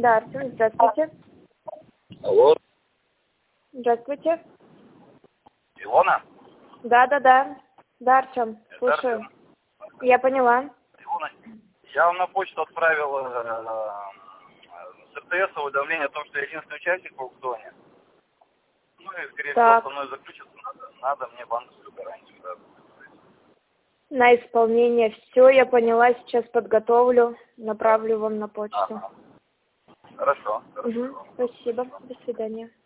Да, Артем, здравствуйте. Алло. Здравствуйте. Илона? Да, Артем, слушаю. Артем. Я поняла. Илона, я вам на почту отправил с РТС уведомление о том, что я единственный участник в аукционе. Ну и, скорее всего, со мной заключится. Надо мне банковскую гарантию. Да. На исполнение. Все, я поняла, сейчас подготовлю, направлю вам на почту. Ага. Хорошо. Угу, спасибо. До свидания.